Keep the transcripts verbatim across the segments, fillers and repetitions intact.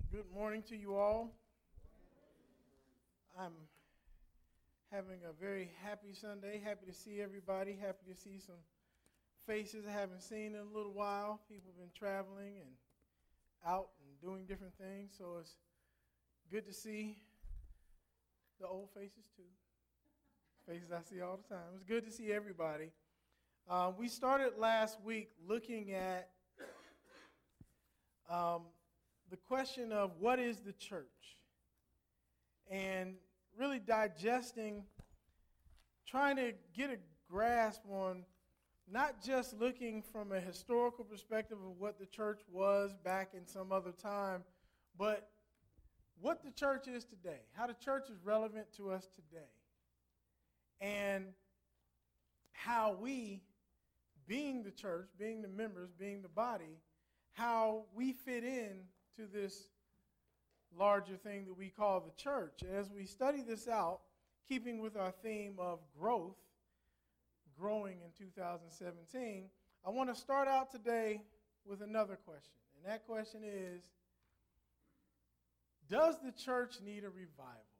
Good morning to you all. I'm having a very happy Sunday. Happy to see everybody. Happy to see some faces I haven't seen in a little while. People have been traveling and out and doing different things, so it's good to see the old faces too. Faces I see all the time. It's good to see everybody. Uh, we started last week looking at um, the question of what is the church, and really digesting, trying to get a grasp on not just looking from a historical perspective of what the church was back in some other time, but what the church is today, how the church is relevant to us today, and how we, being the church, being the members, being the body, how we fit in to this larger thing that we call the church. And as we study this out, keeping with our theme of growth, growing in two thousand seventeen, I want to start out today with another question. And that question is, does the church need a revival?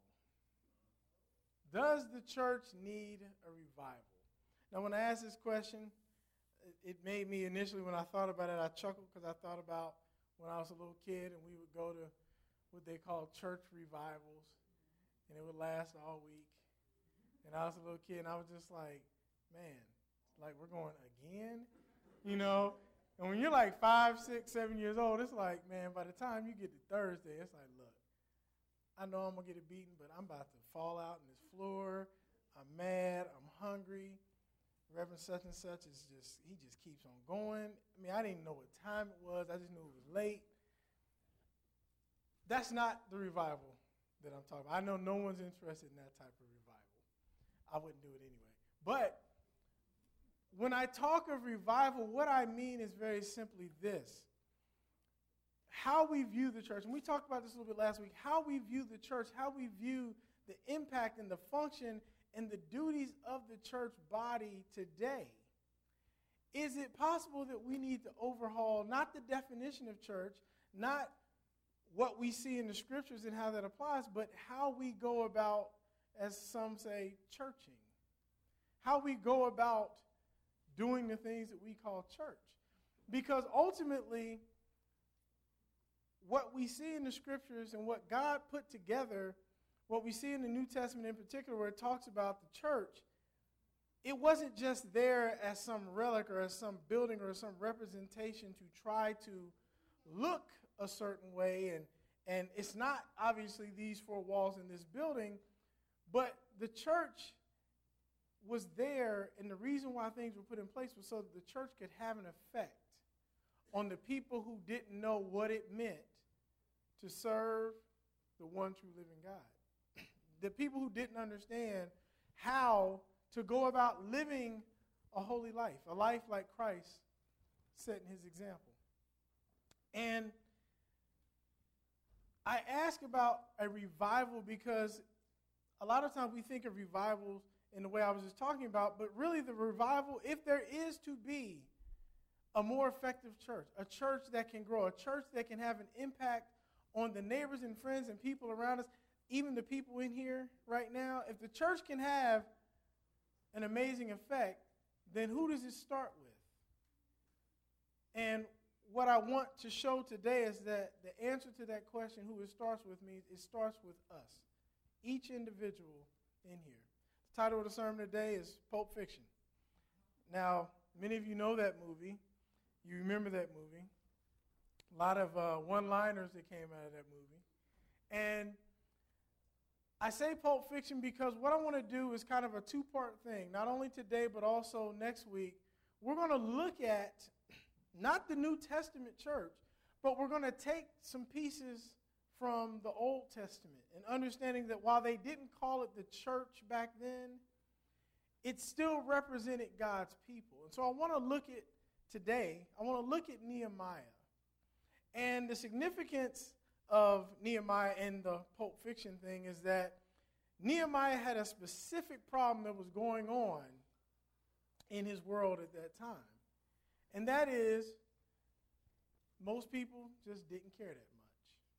Does the church need a revival? Now, when I asked this question, it made me initially, when I thought about it, I chuckled because I thought about when I was a little kid and we would go to what they call church revivals, and it would last all week. And I was a little kid, and I was just like, man, like we're going again, you know? And when you're like five, six, seven years old, it's like, man, by the time you get to Thursday, it's like, look, I know I'm going to get it beaten, but I'm about to fall out on this floor. I'm mad. I'm hungry. Reverend such and such is just, he just keeps on going. I mean, I didn't even know what time it was. I just knew it was late. That's not the revival that I'm talking about. I know no one's interested in that type of revival. I wouldn't do it anyway. But when I talk of revival, what I mean is very simply this. How we view the church, and we talked about this a little bit last week, how we view the church, how we view the impact and the function and the duties of the church body today. Is it possible that we need to overhaul not the definition of church, not what we see in the scriptures and how that applies, but how we go about, as some say, churching? How we go about doing the things that we call church. Because ultimately, what we see in the scriptures and what God put together, what we see in the New Testament in particular, where it talks about the church, it wasn't just there as some relic or as some building or some representation to try to look a certain way. And, and it's not obviously these four walls in this building, but the church was there, and the reason why things were put in place was so that the church could have an effect on the people who didn't know what it meant to serve the one true living God. The people who didn't understand how to go about living a holy life, a life like Christ set in his example. And I ask about a revival because a lot of times we think of revivals in the way I was just talking about, but really the revival, if there is to be a more effective church, a church that can grow, a church that can have an impact on the neighbors and friends and people around us, even the people in here right now, if the church can have an amazing effect, then who does it start with? And what I want to show today is that the answer to that question, who it starts with, means it starts with us, each individual in here. The title of the sermon today is Pulp Fiction. Now, many of you know that movie. You remember that movie. A lot of uh, one-liners that came out of that movie. And I say Pulp Fiction because what I want to do is kind of a two-part thing. Not only today, but also next week. We're going to look at not the New Testament church, but we're going to take some pieces from the Old Testament and understanding that while they didn't call it the church back then, it still represented God's people. And so I want to look at today, I want to look at Nehemiah and the significance of Nehemiah and the Pulp Fiction thing is that Nehemiah had a specific problem that was going on in his world at that time. And that is, most people just didn't care that much.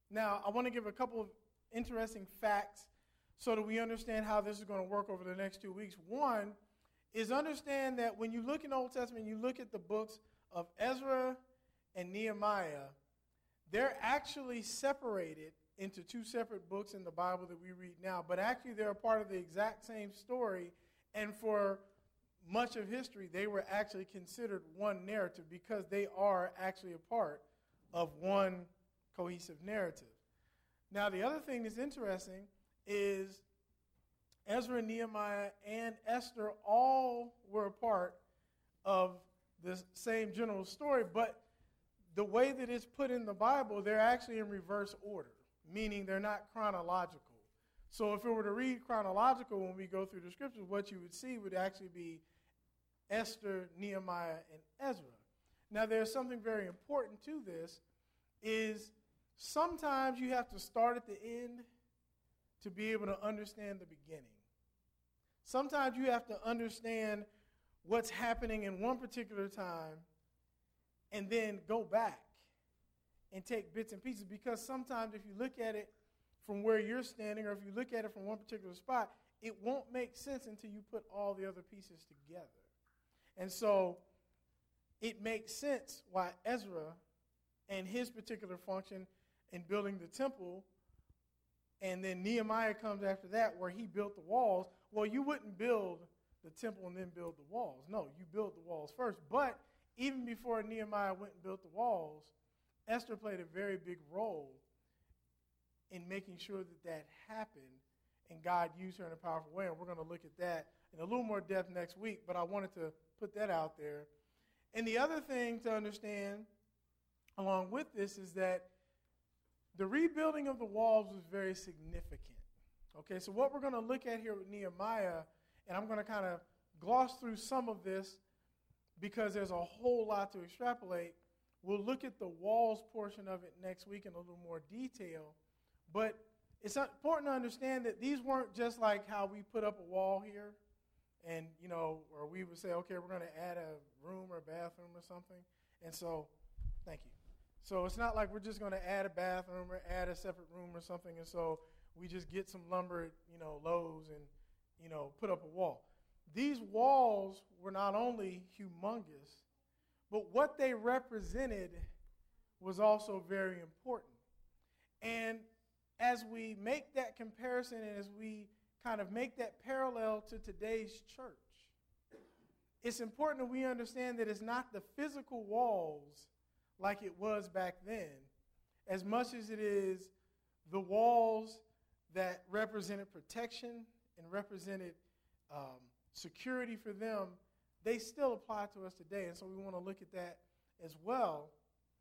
Now, I want to give a couple of interesting facts so that we understand how this is going to work over the next two weeks. One is understand that when you look in the Old Testament, you look at the books of Ezra and Nehemiah, they're actually separated into two separate books in the Bible that we read now, but actually they're a part of the exact same story, and for much of history, they were actually considered one narrative because they are actually a part of one cohesive narrative. Now, the other thing that's interesting is Ezra and Nehemiah and Esther all were a part of the same general story, but the way that it's put in the Bible, they're actually in reverse order, meaning they're not chronological. So if it were to read chronological when we go through the scriptures, what you would see would actually be Esther, Nehemiah, and Ezra. Now, there's something very important to this, is sometimes you have to start at the end to be able to understand the beginning. Sometimes you have to understand what's happening in one particular time and then go back and take bits and pieces, because sometimes if you look at it from where you're standing, or if you look at it from one particular spot, it won't make sense until you put all the other pieces together. And so it makes sense why Ezra and his particular function in building the temple, and then Nehemiah comes after that where he built the walls. Well, you wouldn't build the temple and then build the walls. No, you build the walls first. But even before Nehemiah went and built the walls, Esther played a very big role in making sure that that happened, and God used her in a powerful way. And we're going to look at that in a little more depth next week, but I wanted to put that out there. And the other thing to understand along with this is that the rebuilding of the walls was very significant. Okay, so what we're going to look at here with Nehemiah, and I'm going to kind of gloss through some of this because there's a whole lot to extrapolate. We'll look at the walls portion of it next week in a little more detail. But it's important to understand that these weren't just like how we put up a wall here and, you know, or we would say, okay, we're going to add a room or a bathroom or something. And so, thank you. So it's not like we're just going to add a bathroom or add a separate room or something, and so we just get some lumber at, you know, Lowe's and, you know, put up a wall. These walls were not only humongous, but what they represented was also very important. And as we make that comparison and as we kind of make that parallel to today's church, it's important that we understand that it's not the physical walls like it was back then, as much as it is the walls that represented protection and represented um, security for them. They still apply to us today, and so we want to look at that as well.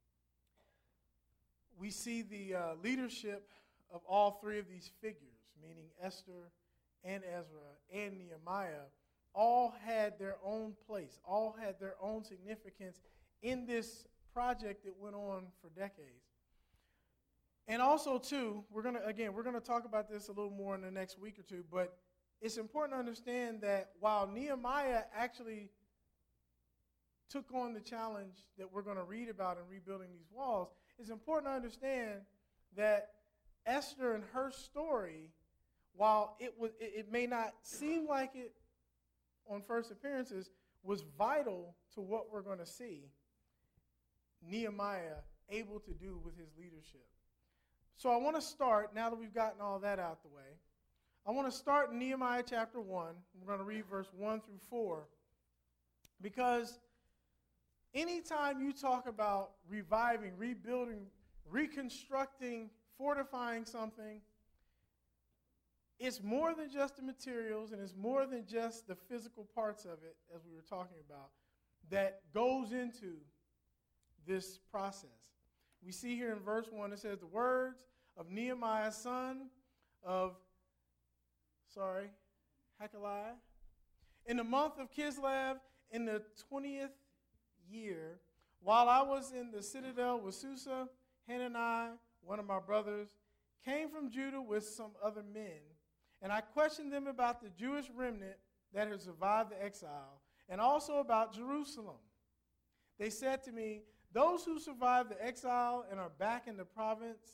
We see the uh, leadership of all three of these figures, meaning Esther and Ezra and Nehemiah, all had their own place, all had their own significance in this project that went on for decades. And also, too, we're going to, again, we're going to talk about this a little more in the next week or two, but it's important to understand that while Nehemiah actually took on the challenge that we're going to read about in rebuilding these walls, it's important to understand that Esther and her story, while it was, it, it may not seem like it on first appearances, was vital to what we're going to see Nehemiah able to do with his leadership. So I want to start, now that we've gotten all that out the way, I want to start in Nehemiah chapter one. We're going to read verse one through four, because anytime you talk about reviving, rebuilding, reconstructing, fortifying something, it's more than just the materials, and it's more than just the physical parts of it, as we were talking about, that goes into this process. We see here in verse one, it says, the words of Nehemiah, son of, sorry, Hakaliah, in the month of Kislev, in the twentieth year, while I was in the citadel with Susa, Hanani, one of my brothers, came from Judah with some other men, and I questioned them about the Jewish remnant that had survived the exile, and also about Jerusalem. They said to me, those who survived the exile and are back in the province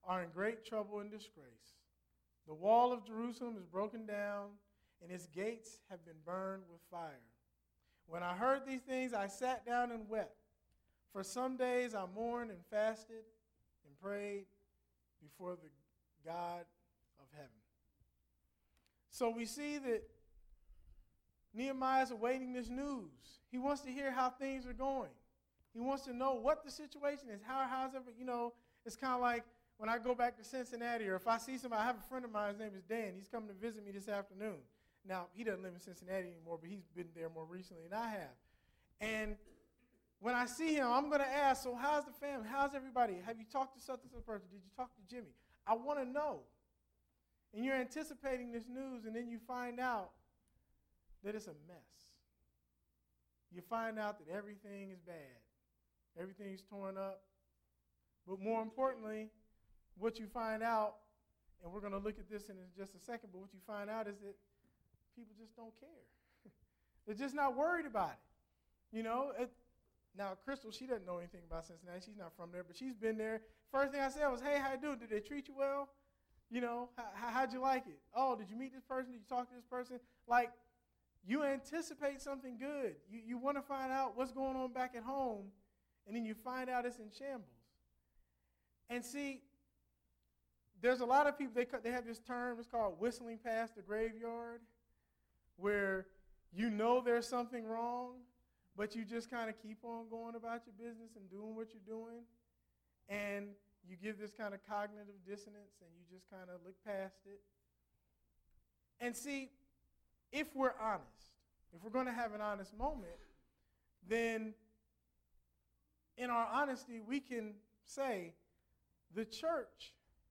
are in great trouble and disgrace. The wall of Jerusalem is broken down, and its gates have been burned with fire. When I heard these things, I sat down and wept. For some days I mourned and fasted and prayed before the God of heaven. So we see that Nehemiah is awaiting this news. He wants to hear how things are going. He wants to know what the situation is. How, how's every, you know, it's kind of like when I go back to Cincinnati, or if I see somebody, I have a friend of mine, his name is Dan. He's coming to visit me this afternoon. Now, he doesn't live in Cincinnati anymore, but he's been there more recently than I have. And when I see him, I'm going to ask, so how's the family? How's everybody? Have you talked to such and such person? Did you talk to Jimmy? I want to know. And you're anticipating this news, and then you find out that it's a mess. You find out that everything is bad. Everything's torn up. But more importantly, what you find out, and we're going to look at this in just a second, but what you find out is that people just don't care. They're just not worried about it. You know, it, now Crystal, she doesn't know anything about Cincinnati. She's not from there, but she's been there. First thing I said was, hey, how you doing? Did they treat you well? You know, how, how'd you like it? Oh, did you meet this person? Did you talk to this person? Like, you anticipate something good. You, you want to find out what's going on back at home, and then you find out it's in shambles. And see, there's a lot of people, they, they have this term, it's called whistling past the graveyard, where you know there's something wrong, but you just kind of keep on going about your business and doing what you're doing. And you give this kind of cognitive dissonance, and you just kind of look past it. And see, if we're honest, if we're going to have an honest moment, then in our honesty, we can say the church,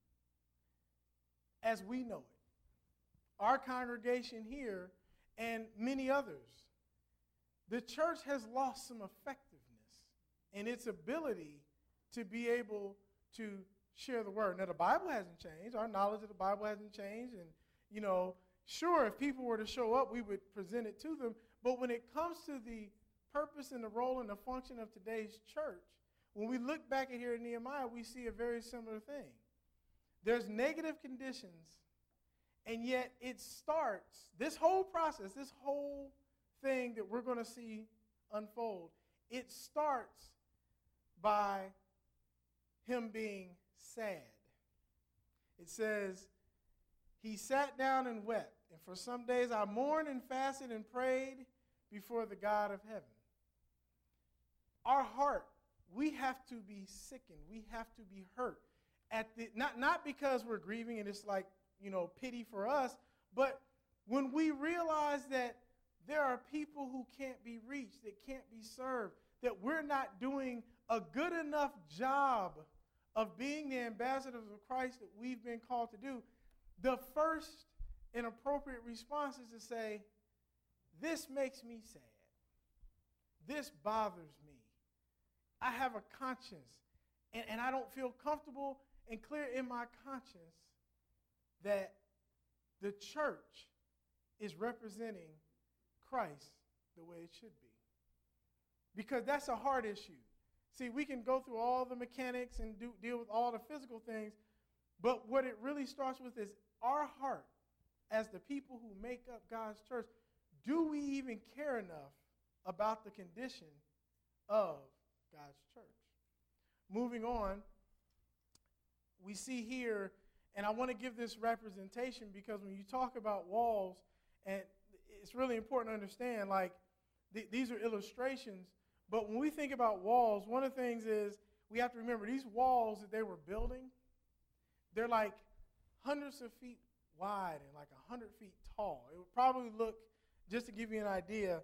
as we know it, our congregation here, and many others, the church has lost some effectiveness in its ability to be able to share the word. Now, the Bible hasn't changed. Our knowledge of the Bible hasn't changed. And, you know, sure, if people were to show up, we would present it to them. But when it comes to the purpose and the role and the function of today's church, when we look back at here in Nehemiah, we see a very similar thing. There's negative conditions, and yet it starts, this whole process, this whole thing that we're going to see unfold, it starts by him being sad. It says, he sat down and wept, and for some days I mourned and fasted and prayed before the God of heaven. Our heart, we have to be sickened. We have to be hurt. At the, not, not because we're grieving and it's like, you know, pity for us, but when we realize that there are people who can't be reached, that can't be served, that we're not doing a good enough job of being the ambassadors of Christ that we've been called to do, the first and appropriate response is to say, this makes me sad. This bothers me. I have a conscience, and, and I don't feel comfortable and clear in my conscience that the church is representing Christ the way it should be. Because that's a hard issue. See, we can go through all the mechanics and do, deal with all the physical things, but what it really starts with is our heart as the people who make up God's church. Do we even care enough about the condition of God's church? Moving on, we see here, and I want to give this representation because when you talk about walls, and it's really important to understand, like, th- these are illustrations, but when we think about walls, one of the things is we have to remember these walls that they were building, they're like hundreds of feet wide and like one hundred feet tall. It would probably look, just to give you an idea,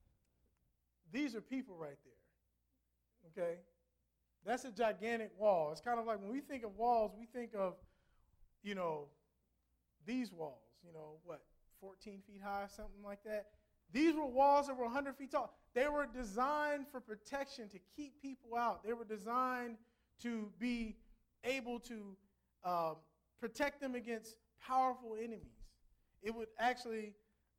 these are people right there, okay? That's a gigantic wall. It's kind of like when we think of walls, we think of, you know, these walls, you know, what, fourteen feet high, something like that. These were walls that were one hundred feet tall. They were designed for protection, to keep people out. They were designed to be able to um, protect them against powerful enemies. It would actually,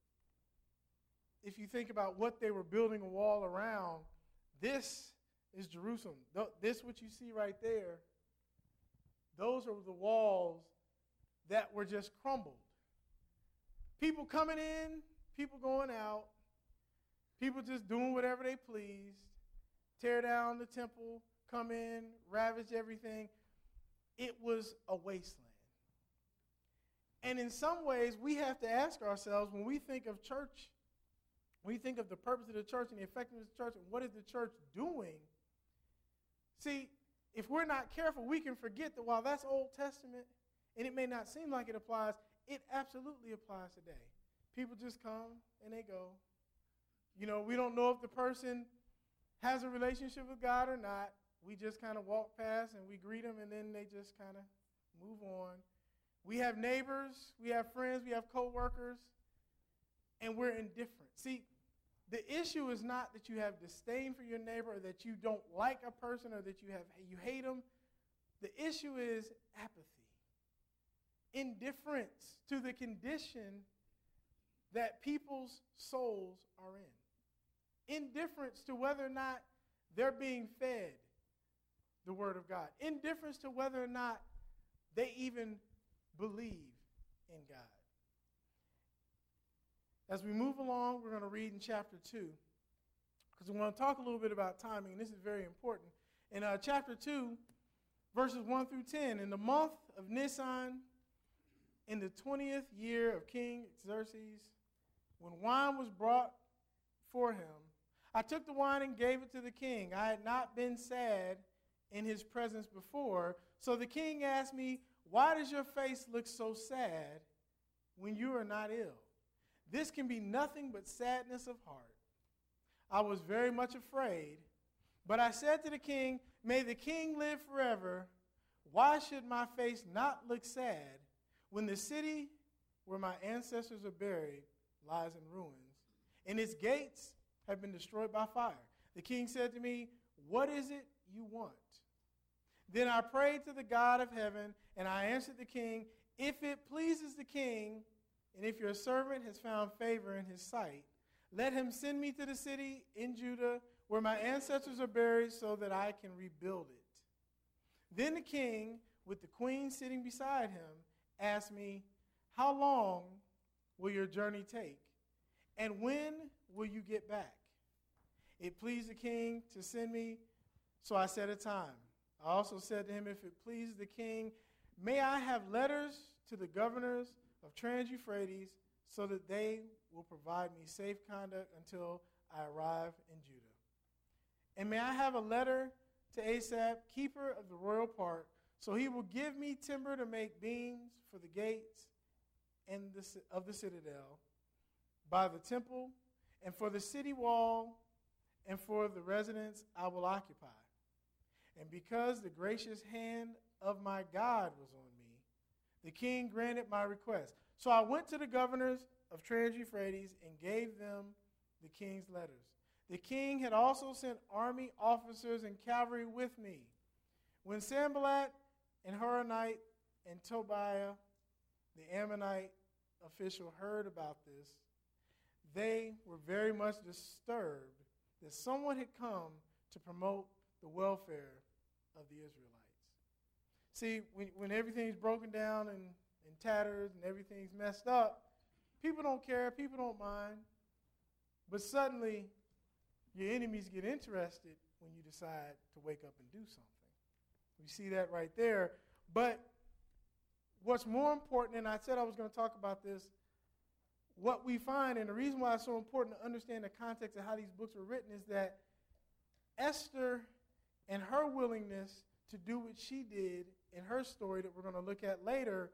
if you think about what they were building a wall around, this is Jerusalem. This, what you see right there, those are the walls that were just crumbled. People coming in, people going out, people just doing whatever they pleased, tear down the temple, come in, ravage everything. It was a wasteland. And in some ways, we have to ask ourselves, when we think of church, when we think of the purpose of the church and the effectiveness of the church, and what is the church doing? See, if we're not careful, we can forget that while that's Old Testament, and it may not seem like it applies, it absolutely applies today. People just come and they go. You know, we don't know if the person has a relationship with God or not. We just kind of walk past and we greet them, and then they just kind of move on. We have neighbors, we have friends, we have co-workers, and we're indifferent. See, the issue is not that you have disdain for your neighbor or that you don't like a person or that you have you hate them. The issue is apathy, indifference to the condition that people's souls are in, indifference to whether or not they're being fed the Word of God, indifference to whether or not they even believe in God. As we move along, we're going to read in chapter two, because we want to talk a little bit about timing, and this is very important. In uh, chapter two, verses one through ten, in the month of Nisan, in the twentieth year of King Xerxes, when wine was brought for him, I took the wine and gave it to the king. I had not been sad in his presence before, so the king asked me, "Why does your face look so sad when you are not ill? This can be nothing but sadness of heart." I was very much afraid, but I said to the king, "May the king live forever. Why should my face not look sad when the city where my ancestors are buried lies in ruins, and its gates have been destroyed by fire?" The king said to me, "What is it you want?" Then I prayed to the God of heaven, and I answered the king, "If it pleases the king, and if your servant has found favor in his sight, let him send me to the city in Judah where my ancestors are buried so that I can rebuild it." Then the king, with the queen sitting beside him, asked me, "How long will your journey take? And when will you get back?" It pleased the king to send me, so I set a time. I also said to him, "If it pleases the king, may I have letters to the governors of Trans-Euphrates so that they will provide me safe conduct until I arrive in Judah. And may I have a letter to Asaph, keeper of the royal park, so he will give me timber to make beams for the gates and the, of the citadel, by the temple, and for the city wall, and for the residence I will occupy. And because the gracious hand of my God was on me, the king granted my request. So I went to the governors of Trans-Euphrates and gave them the king's letters. The king had also sent army officers and cavalry with me. When Sanballat and Horonite and Tobiah, the Ammonite official, heard about this, they were very much disturbed that someone had come to promote the welfare of the Israelites. See, when, when everything's broken down and, and tatters and everything's messed up, people don't care, people don't mind. But suddenly, your enemies get interested when you decide to wake up and do something. We see that right there. But what's more important, and I said I was going to talk about this, what we find, and the reason why it's so important to understand the context of how these books were written, is that Esther and her willingness to do what she did in her story that we're going to look at later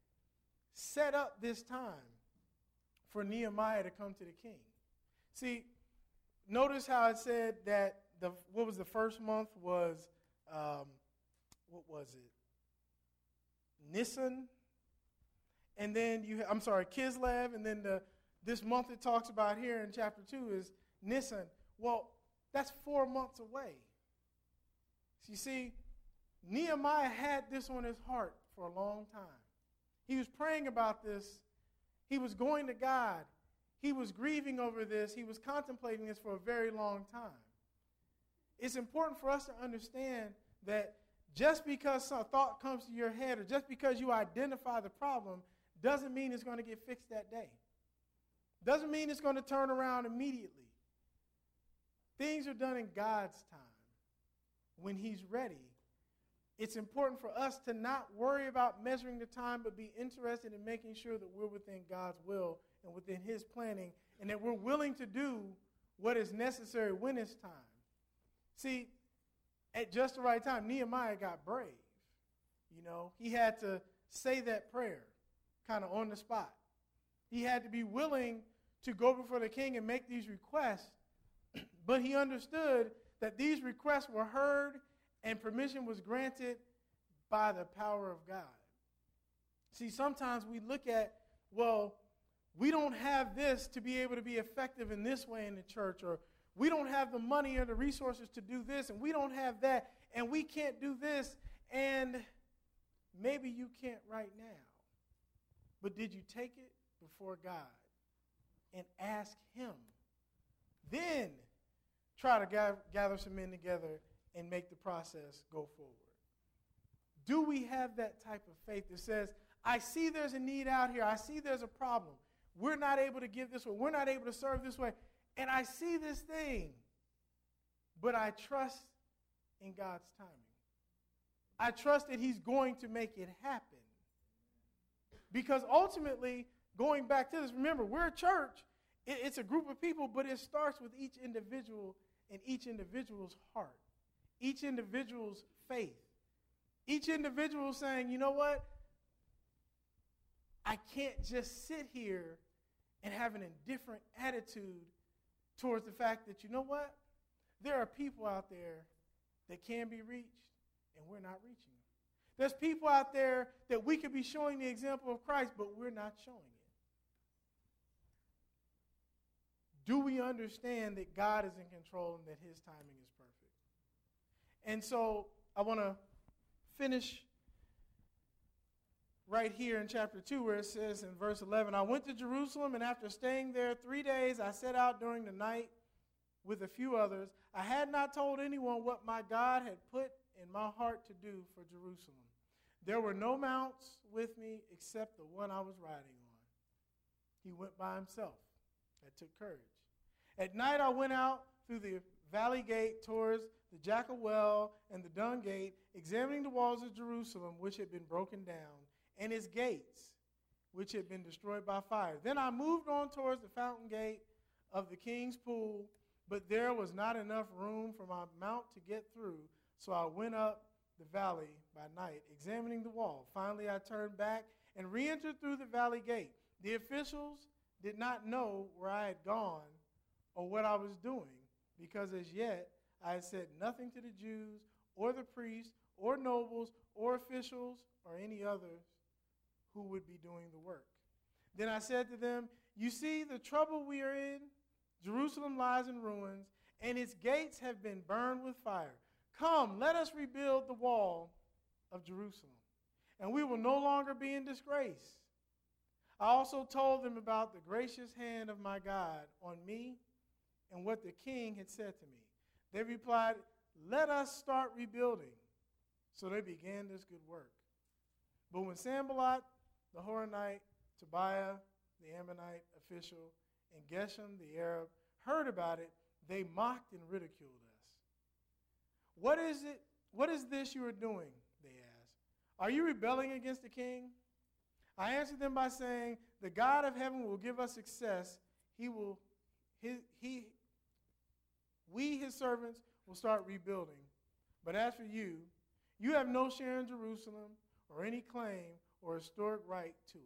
set up this time for Nehemiah to come to the king. See, notice how it said that the what was the first month was, um, what was it? Nisan. And then you, I'm sorry, Kislev, and then the this month it talks about here in chapter two is Nisan. Well, that's four months away. So you see, Nehemiah had this on his heart for a long time. He was praying about this. He was going to God. He was grieving over this. He was contemplating this for a very long time. It's important for us to understand that just because a thought comes to your head or just because you identify the problem doesn't mean it's going to get fixed that day. Doesn't mean it's going to turn around immediately. Things are done in God's time when he's ready. It's important for us to not worry about measuring the time, but be interested in making sure that we're within God's will and within his planning, and that we're willing to do what is necessary when it's time. See, at just the right time, Nehemiah got brave. You know, he had to say that prayer kind of on the spot. He had to be willing to go before the king and make these requests, but he understood that these requests were heard and permission was granted by the power of God. See, sometimes we look at, well, we don't have this to be able to be effective in this way in the church, or we don't have the money or the resources to do this, and we don't have that, and we can't do this, and maybe you can't right now. But did you take it before God and ask him? Then try to gather, gather some men together and make the process go forward. Do we have that type of faith that says, I see there's a need out here. I see there's a problem. We're not able to give this way. We're not able to serve this way. And I see this thing, but I trust in God's timing. I trust that he's going to make it happen. Because ultimately, going back to this, remember, we're a church. It, it's a group of people, but it starts with each individual and each individual's heart, each individual's faith, each individual saying, you know what? I can't just sit here and have an indifferent attitude towards the fact that, you know what? There are people out there that can be reached, and we're not reaching them. There's people out there that we could be showing the example of Christ, but we're not showing it. Do we understand that God is in control and that his timing is perfect? And so I want to finish right here in chapter two, where it says in verse eleven, I went to Jerusalem, and after staying there three days, I set out during the night with a few others. I had not told anyone what my God had put in my heart to do for Jerusalem. There were no mounts with me except the one I was riding on. He went by himself. That took courage. At night I went out through the valley gate towards the Jackal Well and the Dung Gate, examining the walls of Jerusalem, which had been broken down, and its gates, which had been destroyed by fire. Then I moved on towards the fountain gate of the king's pool, but there was not enough room for my mount to get through, so I went up the valley by night, examining the wall. Finally, I turned back and re-entered through the valley gate. The officials did not know where I had gone or what I was doing, because as yet I had said nothing to the Jews or the priests or nobles or officials or any others who would be doing the work. Then I said to them, you see the trouble we are in? Jerusalem lies in ruins, and its gates have been burned with fire. Come, let us rebuild the wall of Jerusalem, and we will no longer be in disgrace. I also told them about the gracious hand of my God on me and what the king had said to me. They replied, let us start rebuilding. So they began this good work. But when Sanballat, the Horonite, Tobiah, the Ammonite official, and Geshem, the Arab, heard about it, they mocked and ridiculed us. What is it? What is this you are doing? They asked. Are you rebelling against the king? I answered them by saying, the God of heaven will give us success. He will, his, he, we, his servants, will start rebuilding. But as for you, you have no share in Jerusalem or any claim or historic right to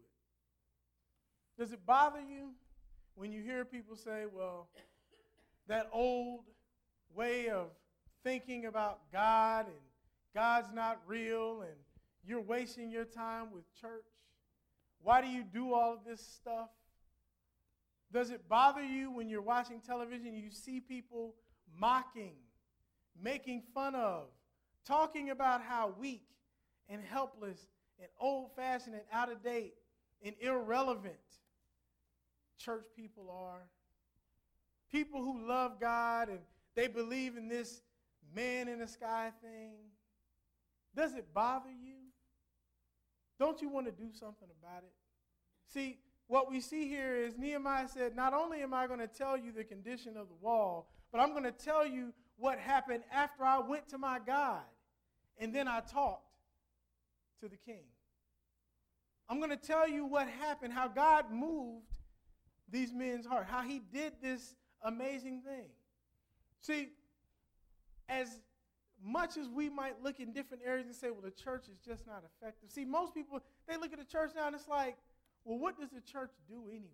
it. Does it bother you when you hear people say, well, that old way of thinking about God and God's not real and you're wasting your time with church? Why do you do all of this stuff? Does it bother you when you're watching television and you see people mocking, making fun of, talking about how weak and helpless and old-fashioned and out-of-date and irrelevant church people are? People who love God and they believe in this man in the sky thing. Does it bother you? Don't you want to do something about it? See, what we see here is Nehemiah said, not only am I going to tell you the condition of the wall, but I'm going to tell you what happened after I went to my God, and then I talked to the king. I'm going to tell you what happened, how God moved these men's heart, how he did this amazing thing. See, as much as we might look in different areas and say, well, the church is just not effective. See, most people, they look at the church now and it's like, well, what does the church do anyway?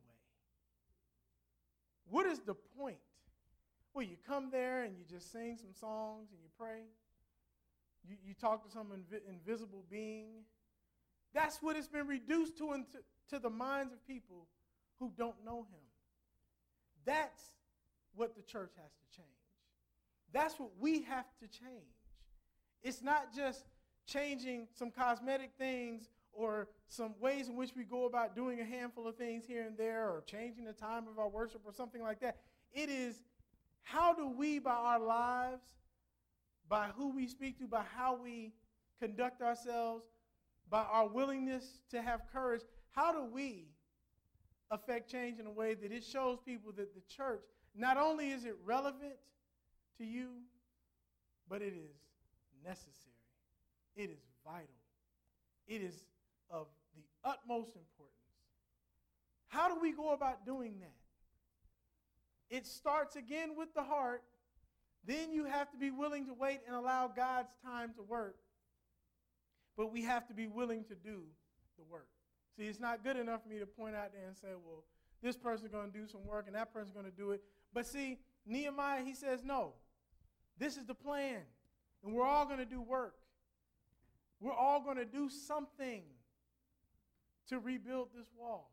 What is the point? Well, you come there and you just sing some songs and you pray. You, you talk to some invi- invisible being. That's what it's been reduced to, into, to the minds of people who don't know him. That's what the church has to change. That's what we have to change. It's not just changing some cosmetic things or some ways in which we go about doing a handful of things here and there or changing the time of our worship or something like that. It is how do we, by our lives, by who we speak to, by how we conduct ourselves, by our willingness to have courage, how do we affect change in a way that it shows people that the church, not only is it relevant to you, but it is necessary. It is vital. It is of the utmost importance. How do we go about doing that? It starts again with the heart. Then you have to be willing to wait and allow God's time to work. But we have to be willing to do the work. See, it's not good enough for me to point out there and say, well, this person's going to do some work and that person's going to do it. But see, Nehemiah, he says, no, this is the plan. And we're all going to do work. We're all going to do something to rebuild this wall.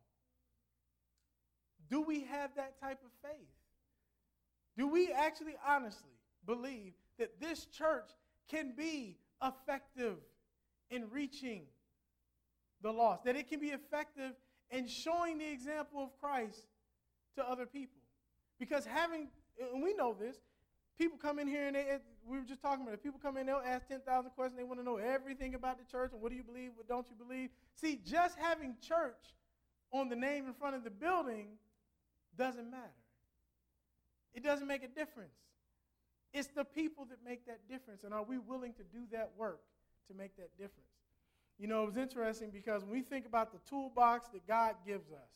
Do we have that type of faith? Do we actually honestly believe that this church can be effective in reaching the lost? That it can be effective in showing the example of Christ to other people? Because having, and we know this, people come in here and they, we were just talking about it, people come in, they'll ask ten thousand questions, they want to know everything about the church and what do you believe, what don't you believe. See, just having church on the name in front of the building doesn't matter. It doesn't make a difference. It's the people that make that difference, and are we willing to do that work to make that difference? You know, it was interesting because when we think about the toolbox that God gives us,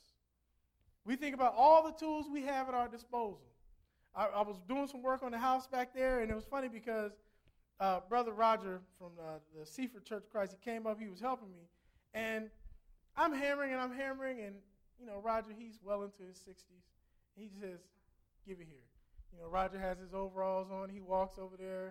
we think about all the tools we have at our disposal. I, I was doing some work on the house back there, and it was funny because uh, Brother Roger from uh, the Seaford Church of Christ, he came up, he was helping me, and I'm hammering and I'm hammering, and, you know, Roger, he's well into his sixties. He says, give it here. You know, Roger has his overalls on. He walks over there,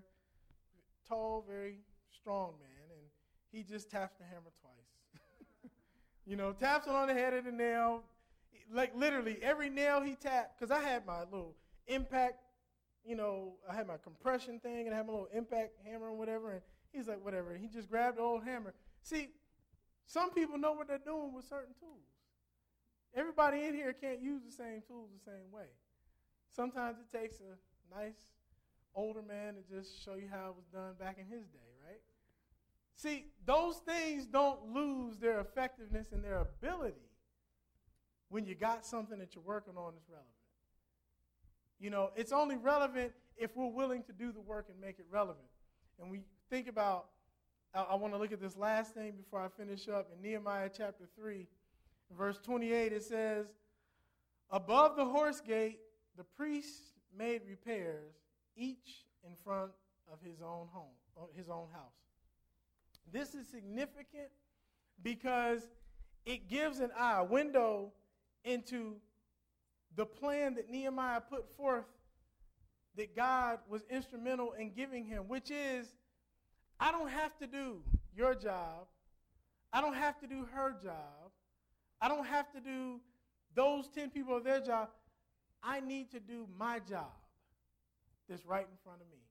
tall, very strong man, and he just taps the hammer twice. You know, taps it on the head of the nail. Like literally every nail he tapped, because I had my little impact, you know, I had my compression thing, and I had my little impact hammer and whatever, and he's like, whatever. And he just grabbed the old hammer. See, some people know what they're doing with certain tools. Everybody in here can't use the same tools the same way. Sometimes it takes a nice older man to just show you how it was done back in his day, right? See, those things don't lose their effectiveness and their ability when you got something that you're working on that's relevant. You know, it's only relevant if we're willing to do the work and make it relevant. And we think about, I, I want to look at this last thing before I finish up. In Nehemiah chapter three, verse twenty-eight, it says, above the horse gate, the priests made repairs, each in front of his own home, his own house. This is significant because it gives an eye, a window into the plan that Nehemiah put forth that God was instrumental in giving him, which is, I don't have to do your job. I don't have to do her job. I don't have to do those ten people of their job. I need to do my job that's right in front of me.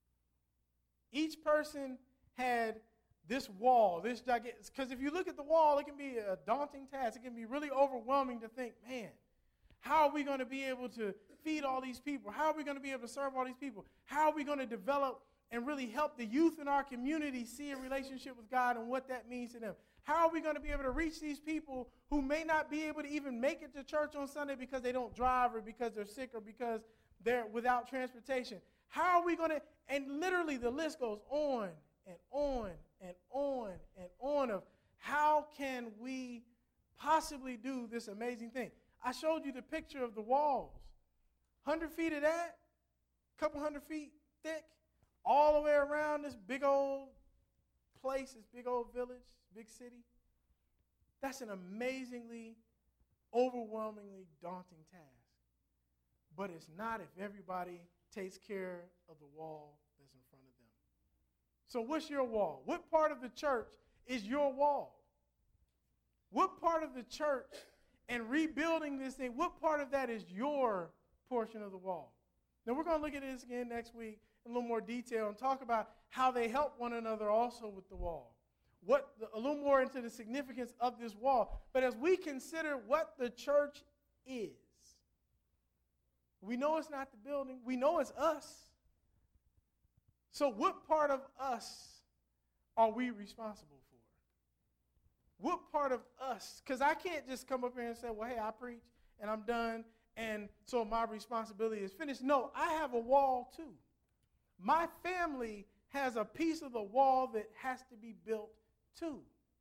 Each person had this wall, this gigantic, because if you look at the wall, it can be a daunting task. It can be really overwhelming to think, man, how are we going to be able to feed all these people? How are we going to be able to serve all these people? How are we going to develop and really help the youth in our community see a relationship with God and what that means to them? How are we going to be able to reach these people who may not be able to even make it to church on Sunday because they don't drive or because they're sick or because they're without transportation? How are we going to, and literally the list goes on and on and on and on of how can we possibly do this amazing thing? I showed you the picture of the walls. one hundred feet of that, a couple hundred feet thick, all the way around this big old place, this big old village, big city. That's an amazingly, overwhelmingly daunting task. But it's not if everybody takes care of the wall that's in front of them. So what's your wall? What part of the church is your wall? What part of the church and rebuilding this thing, what part of that is your portion of the wall? Now we're going to look at this again next week in a little more detail and talk about how they help one another also with the wall. What the, a little more into the significance of this wall. But as we consider what the church is, we know it's not the building. We know it's us. So what part of us are we responsible for? What part of us? Because I can't just come up here and say, well, hey, I preach and I'm done, and so my responsibility is finished. No, I have a wall too. My family has a piece of the wall that has to be built too.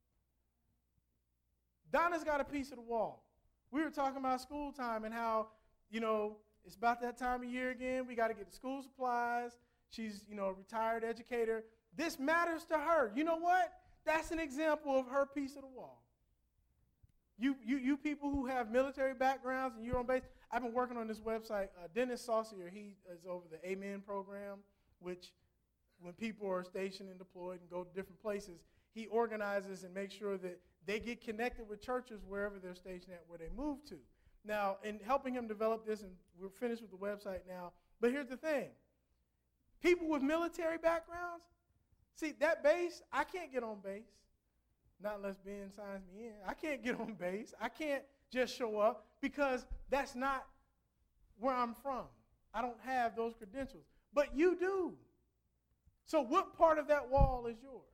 Donna's got a piece of the wall. We were talking about school time and how, you know, it's about that time of year again. We got to get the school supplies. She's, you know, a retired educator. This matters to her. You know what? That's an example of her piece of the wall. You, you, you people who have military backgrounds and you're on base, I've been working on this website. Uh, Dennis Saucier, he is over the Amen program, which when people are stationed and deployed and go to different places, he organizes and makes sure that they get connected with churches wherever they're stationed at, where they move to. Now, in helping him develop this, and we're finished with the website now, but here's the thing. People with military backgrounds, see, that base, I can't get on base, not unless Ben signs me in. I can't get on base. I can't just show up because that's not where I'm from. I don't have those credentials. But you do. So what part of that wall is yours?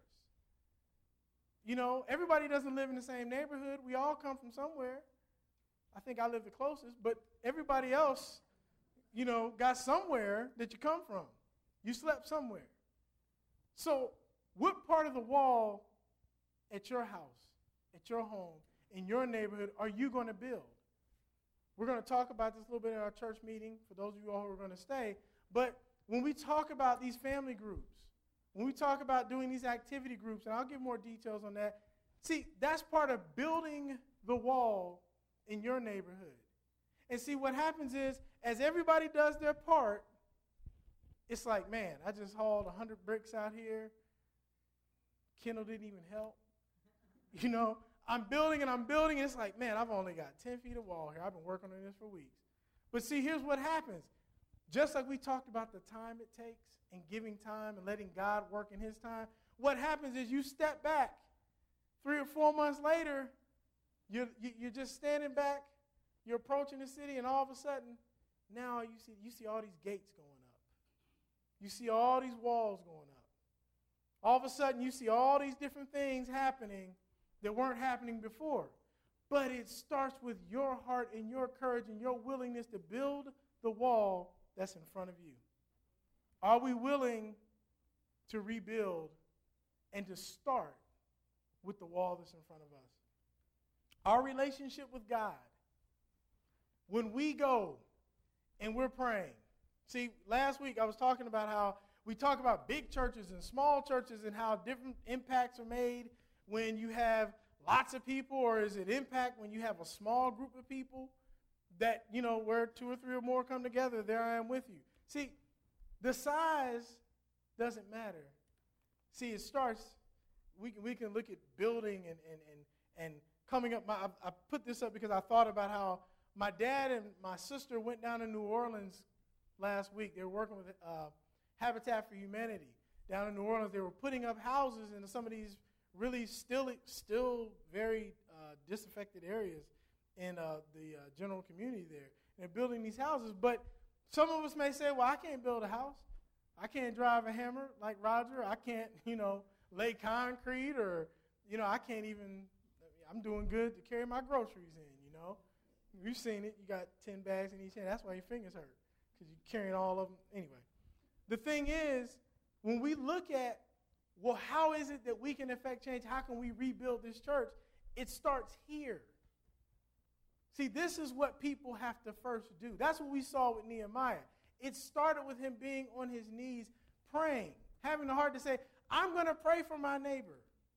You know, everybody doesn't live in the same neighborhood. We all come from somewhere. I think I live the closest, but everybody else, you know, got somewhere that you come from. You slept somewhere. So what part of the wall at your house, at your home, in your neighborhood are you going to build? We're going to talk about this a little bit in our church meeting for those of you all who are going to stay. But when we talk about these family groups, when we talk about doing these activity groups, and I'll give more details on that, see, that's part of building the wall in your neighborhood. And see, what happens is, as everybody does their part, it's like, man, I just hauled one hundred bricks out here. Kendall didn't even help. You know, I'm building and I'm building, and it's like, man, I've only got ten feet of wall here. I've been working on this for weeks. But see, here's what happens. Just like we talked about the time it takes and giving time and letting God work in his time, what happens is you step back. Three or four months later, you're, you're just standing back, you're approaching the city, and all of a sudden, now you see, you see all these gates going up. You see all these walls going up. All of a sudden, you see all these different things happening that weren't happening before. But it starts with your heart and your courage and your willingness to build the wall that's in front of you. Are we willing to rebuild and to start with the wall that's in front of us? Our relationship with God, when we go and we're praying. See, last week I was talking about how we talk about big churches and small churches and how different impacts are made when you have lots of people, or is it impact when you have a small group of people that, you know, where two or three or more come together, there I am with you. See, the size doesn't matter. See, it starts, we can, we can look at building and, and, and, and coming up. My, I, I put this up because I thought about how my dad and my sister went down to New Orleans last week. They were working with uh, Habitat for Humanity down in New Orleans. They were putting up houses in some of these really still still very uh, disaffected areas in uh, the uh, general community there. And they're building these houses. But some of us may say, well, I can't build a house. I can't drive a hammer like Roger. I can't, you know, lay concrete or, you know, I can't even, I'm doing good to carry my groceries in, you know. You've seen it. You got ten bags in each hand. That's why your fingers hurt, because you're carrying all of them. Anyway, the thing is, when we look at, well, how is it that we can affect change? How can we rebuild this church? It starts here. See, this is what people have to first do. That's what we saw with Nehemiah. It started with him being on his knees praying, having the heart to say, I'm going to pray for my neighbor.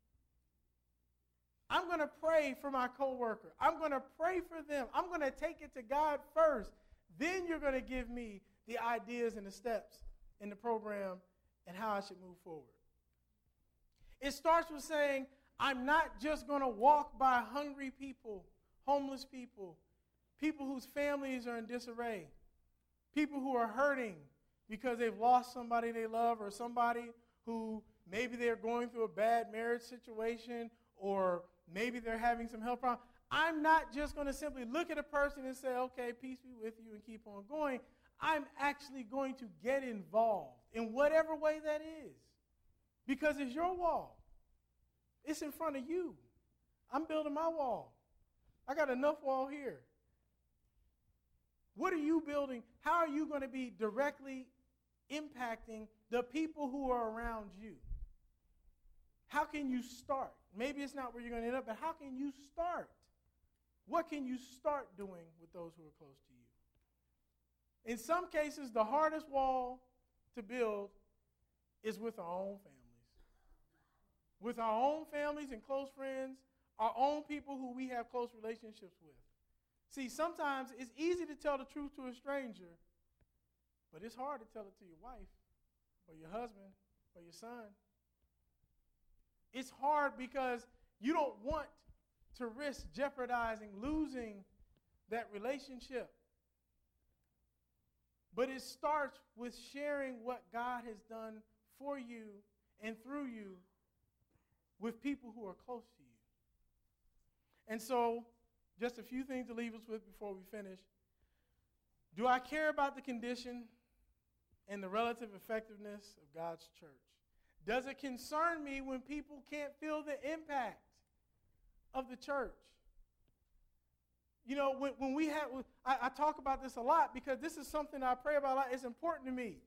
I'm going to pray for my coworker. I'm going to pray for them. I'm going to take it to God first. Then you're going to give me the ideas and the steps in the program and how I should move forward. It starts with saying, I'm not just going to walk by hungry people, homeless people, people whose families are in disarray, people who are hurting because they've lost somebody they love, or somebody who maybe they're going through a bad marriage situation, or maybe they're having some health problems. I'm not just going to simply look at a person and say, okay, peace be with you, and keep on going. I'm actually going to get involved in whatever way that is, because it's your wall. It's in front of you. I'm building my wall. I got enough wall here. What are you building? How are you going to be directly impacting the people who are around you? How can you start? Maybe it's not where you're going to end up, but how can you start? What can you start doing with those who are close to you? In some cases, the hardest wall to build is with our own families. With our own families and close friends, our own people who we have close relationships with. See, sometimes it's easy to tell the truth to a stranger, but it's hard to tell it to your wife or your husband or your son. It's hard because you don't want to risk jeopardizing, losing that relationship. But it starts with sharing what God has done for you and through you with people who are close to you. And so, just a few things to leave us with before we finish. Do I care about the condition and the relative effectiveness of God's church? Does it concern me when people can't feel the impact of the church? You know, when, when we have, I, I talk about this a lot because this is something I pray about a lot. It's important to me.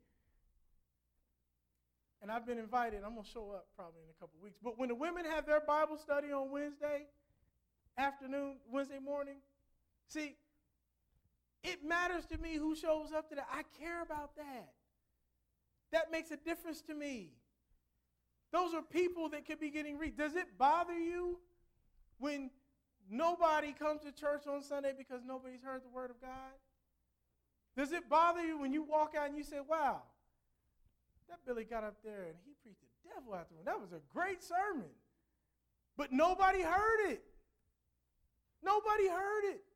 And I've been invited. I'm going to show up probably in a couple weeks. But when the women have their Bible study on Wednesday afternoon, Wednesday morning, see, it matters to me who shows up to that. I care about that. That makes a difference to me. Those are people that could be getting reached. Does it bother you when nobody comes to church on Sunday because nobody's heard the word of God? Does it bother you when you walk out and you say, wow, that Billy got up there and he preached the devil out the room. That was a great sermon. But nobody heard it. Nobody heard it.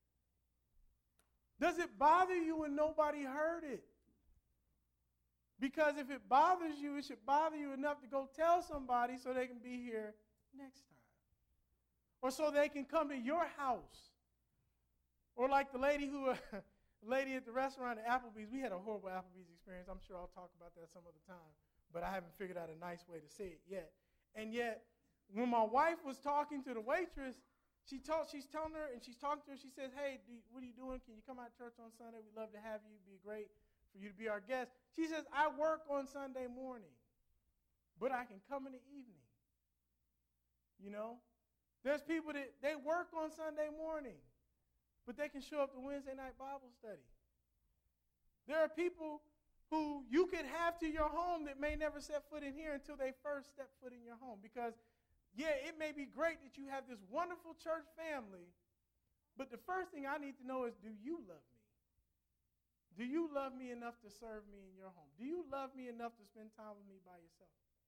Does it bother you when nobody heard it? Because if it bothers you, it should bother you enough to go tell somebody so they can be here next time. Or so they can come to your house. Or like the lady who, uh, lady at the restaurant at Applebee's, we had a horrible Applebee's experience. I'm sure I'll talk about that some other time. But I haven't figured out a nice way to say it yet. And yet, when my wife was talking to the waitress, she told, she's telling her, and she's talking to her, she says, hey, do you, what are you doing? Can you come out to church on Sunday? We'd love to have you. It'd be great for you to be our guest. She says, I work on Sunday morning, but I can come in the evening. You know? There's people that, they work on Sunday morning, but they can show up to Wednesday night Bible study. There are people who you could have to your home that may never set foot in here until they first step foot in your home. Because, yeah, it may be great that you have this wonderful church family, but the first thing I need to know is, do you love me? Do you love me enough to serve me in your home? Do you love me enough to spend time with me by yourself?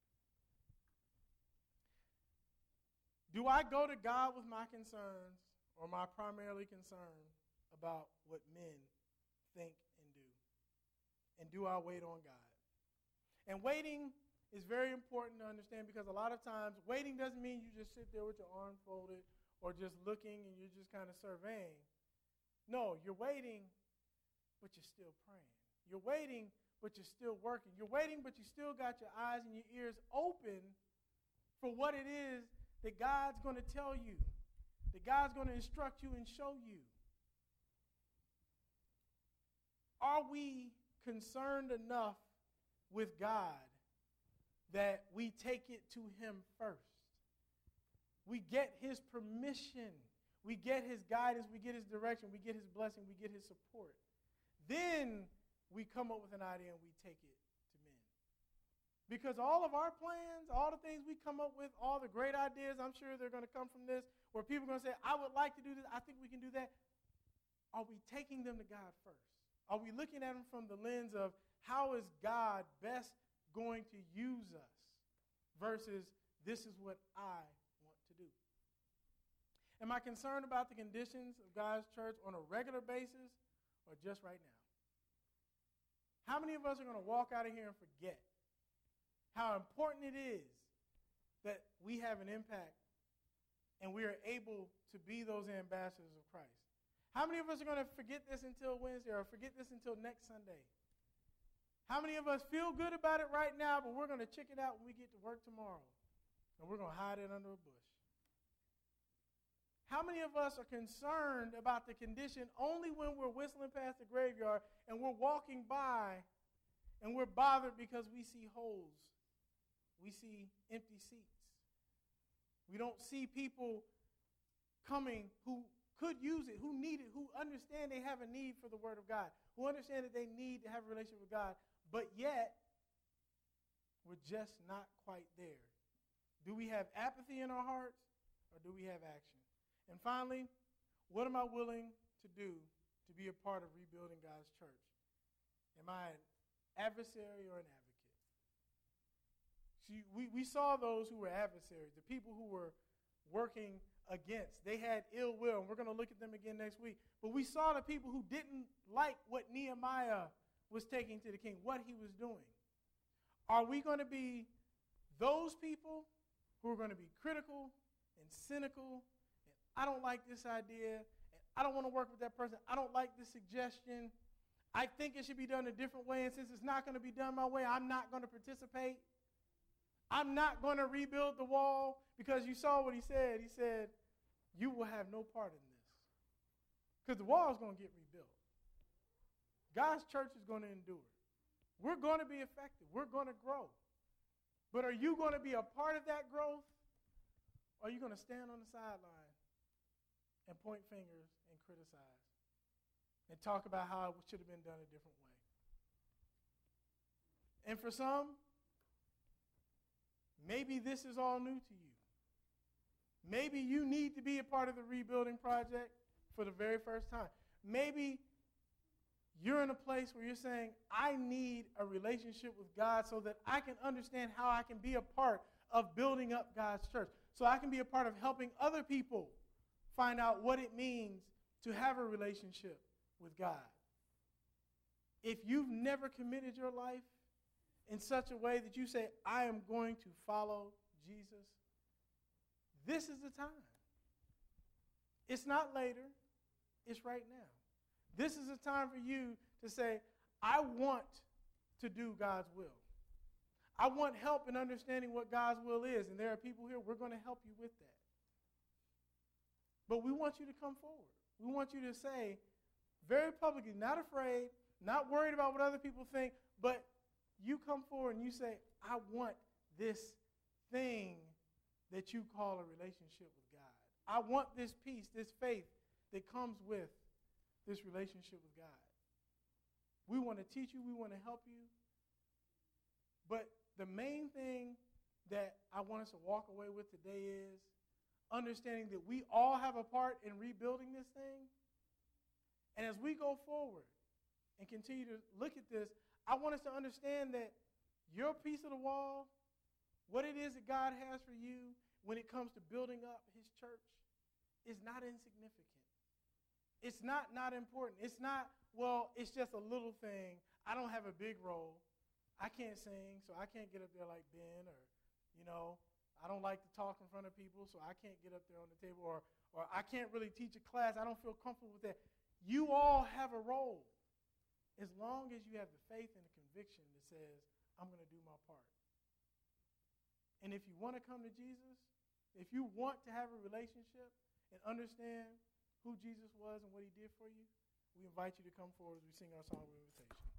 Do I go to God with my concerns, or am I primarily concerned about what men think and do? And do I wait on God? And waiting is very important to understand, because a lot of times waiting doesn't mean you just sit there with your arms folded or just looking and you're just kind of surveying. No, you're waiting, but you're still praying. You're waiting, but you're still working. You're waiting, but you still got your eyes and your ears open for what it is that God's going to tell you, that God's going to instruct you and show you. Are we concerned enough with God that we take it to him first? We get his permission. We get his guidance. We get his direction. We get his blessing. We get his support. Then we come up with an idea and we take it to men. Because all of our plans, all the things we come up with, all the great ideas, I'm sure they're going to come from this, where people are going to say, I would like to do this. I think we can do that. Are we taking them to God first? Are we looking at them from the lens of how is God best going to use us versus this is what I want to do? Am I concerned about the conditions of God's church on a regular basis or just right now? How many of us are going to walk out of here and forget how important it is that we have an impact and we are able to be those ambassadors of Christ? How many of us are going to forget this until Wednesday or forget this until next Sunday? How many of us feel good about it right now, but we're going to check it out when we get to work tomorrow, and we're going to hide it under a bush? How many of us are concerned about the condition only when we're whistling past the graveyard and we're walking by and we're bothered because we see holes, we see empty seats? We don't see people coming who could use it, who need it, who understand they have a need for the Word of God, who understand that they need to have a relationship with God, but yet we're just not quite there. Do we have apathy in our hearts or do we have action? And finally, what am I willing to do to be a part of rebuilding God's church? Am I an adversary or an advocate? See, we, we saw those who were adversaries, the people who were working against. They had ill will, and we're going to look at them again next week. But we saw the people who didn't like what Nehemiah was taking to the king, what he was doing. Are we going to be those people who are going to be critical and cynical? I don't like this idea, and I don't want to work with that person. I don't like this suggestion. I think it should be done a different way, and since it's not going to be done my way, I'm not going to participate. I'm not going to rebuild the wall, because you saw what he said. He said, you will have no part in this, because the wall is going to get rebuilt. God's church is going to endure. We're going to be effective. We're going to grow. But are you going to be a part of that growth, or are you going to stand on the sideline and point fingers and criticize and talk about how it should have been done a different way? And for some, maybe this is all new to you. Maybe you need to be a part of the rebuilding project for the very first time. Maybe you're in a place where you're saying, I need a relationship with God so that I can understand how I can be a part of building up God's church, so I can be a part of helping other people find out what it means to have a relationship with God. If you've never committed your life in such a way that you say, I am going to follow Jesus, this is the time. It's not later. It's right now. This is the time for you to say, I want to do God's will. I want help in understanding what God's will is, and there are people here, we're going to help you with that. But we want you to come forward. We want you to say very publicly, not afraid, not worried about what other people think, but you come forward and you say, I want this thing that you call a relationship with God. I want this peace, this faith that comes with this relationship with God. We want to teach you. We want to help you. But the main thing that I want us to walk away with today is understanding that we all have a part in rebuilding this thing. And as we go forward and continue to look at this, I want us to understand that your piece of the wall, what it is that God has for you when it comes to building up his church, is not insignificant. It's not not important. It's not, well, it's just a little thing. I don't have a big role. I can't sing, so I can't get up there like Ben, or, you know, I don't like to talk in front of people, so I can't get up there on the table, or, or I can't really teach a class. I don't feel comfortable with that. You all have a role as long as you have the faith and the conviction conviction that says, I'm going to do my part. And if you want to come to Jesus, if you want to have a relationship and understand who Jesus was and what he did for you, we invite you to come forward as we sing our song of invitation.